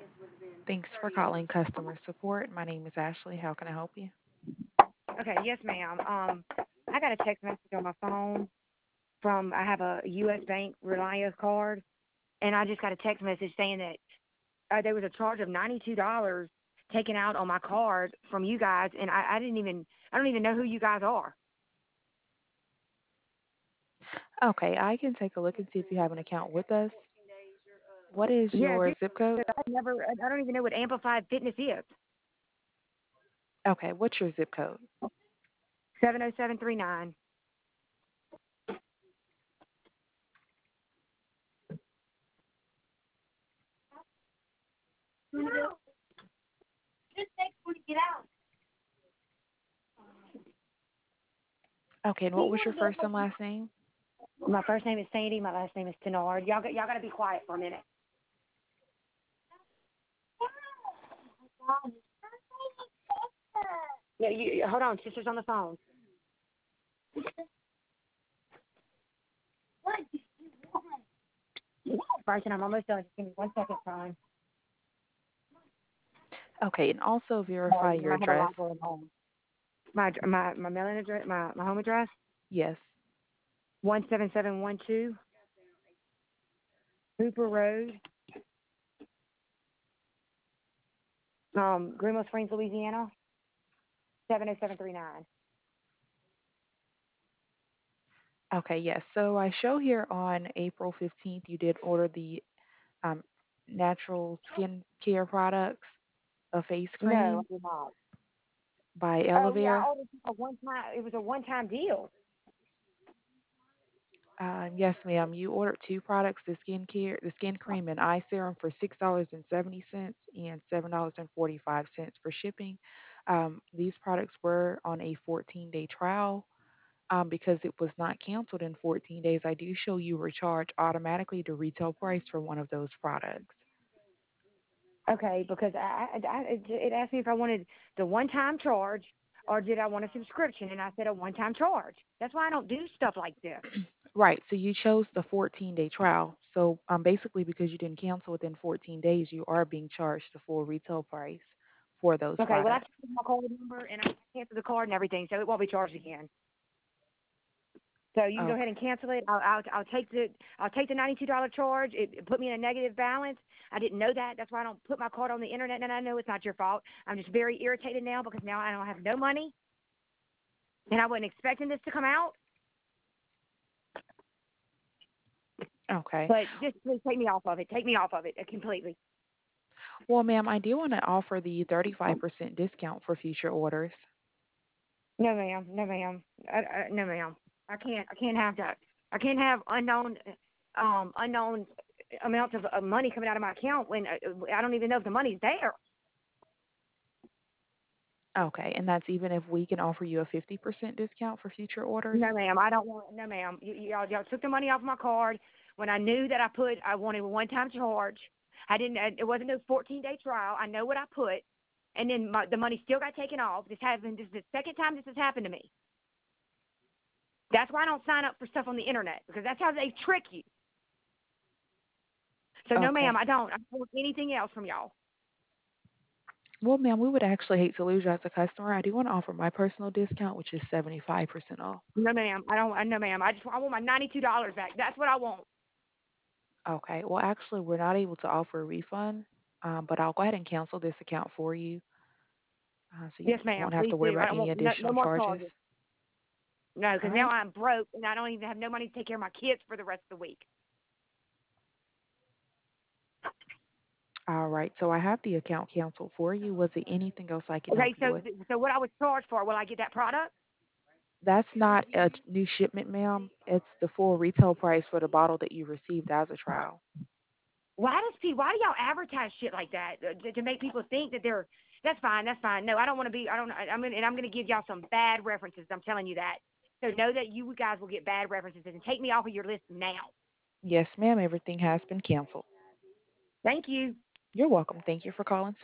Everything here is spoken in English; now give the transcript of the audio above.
Thanks for calling customer support. My name is Ashley. How can I help you? Okay, yes, ma'am. I got a text message on my phone from I have a U.S. Bank Reliance card, and I just got a text message saying that there was a charge of $92 taken out on my card from you guys, and I don't even know who you guys are. Okay, I can take a look and see if you have an account with us. What is Yeah, your seriously, zip code? 'cause I don't even know what Amplified Fitness is. Okay, what's your zip code? 70739. Okay, and what was your first and last name? My first name is Sandy. My last name is Tenard. Y'all got to be quiet for a minute. Yeah, hold on. Sister's on the phone. Bryson, I'm almost done. Just give me 1 second, time. Okay, and also verify Sorry, your I have a address. lot going on. My mailing address, my home address, Yes. 17712 Hooper Road, Greenville Springs, Louisiana, 70739. Okay, yes. So I show here on April 15th you did order the um, natural skin care products, a face No, cream I did not. by Oh yeah, Elavir. I ordered a one time. It was a one-time deal. Yes, ma'am. You ordered two products, the skin cream and eye serum for $6.70 and $7.45 for shipping. These products were on a 14-day trial. Because it was not canceled in 14 days, I do show you were charged automatically the retail price for one of those products. Okay, because it asked me if I wanted the one-time charge or did I want a subscription, and I said a one-time charge. That's why I don't do stuff like this. Right. So you chose the 14-day trial. So basically, because you didn't cancel within 14 days, you are being charged the full retail price for those Okay, well I products. canceled my card number and I canceled the card and everything, so it won't be charged again. So you can go Okay. ahead and cancel it. I'll take the $92 charge. It put me in a negative balance. I didn't know that. That's why I don't put my card on the internet. And I know it's not your fault. I'm just very irritated now because now I don't have no money, and I wasn't expecting this to come out. Okay. But just please take me off of it. Take me off of it completely. Well, ma'am, I do want to offer the 35% discount for future orders. No, ma'am. No, ma'am. No, ma'am. I can't. I can't have that. I can't have unknown amounts of money coming out of my account when I don't even know if the money's there. Okay. And that's even if we can offer you a 50% discount for future orders? No, ma'am. I don't want. No, ma'am. Y'all took the money off my card when I knew that I wanted a one-time charge. I didn't. It wasn't no 14-day trial. I know what I put, and then the money still got taken off. This happened. This is the second time this has happened to me. That's why I don't sign up for stuff on the internet because that's how they trick you. So no, Okay. ma'am. I don't want anything else from y'all. Well, ma'am, we would actually hate to lose you as a customer. I do want to offer my personal discount, which is 75% off. No, ma'am. I don't. No, ma'am. I want my $92 back. That's what I want. Okay. Well, actually, we're not able to offer a refund, but I'll go ahead and cancel this account for you so you Yes, ma'am. won't have Please to worry do. I about don't any want no additional more charges. charges. No, All because now right. I'm broke and I don't even have no money to take care of my kids for the rest of the week. All right. So I have the account canceled for you. Was there anything else I can help Okay, you with? so what I was charged for, will I get that product? That's not a new shipment, ma'am. It's the full retail price for the bottle that you received as a trial. Why do y'all advertise shit like that to make people think that they're that's fine, that's fine. No, I don't want to be. I don't. I'm gonna give y'all some bad references. I'm telling you that. So know that you guys will get bad references and take me off of your list now. Yes, ma'am. Everything has been canceled. Thank you. You're welcome. Thank you for calling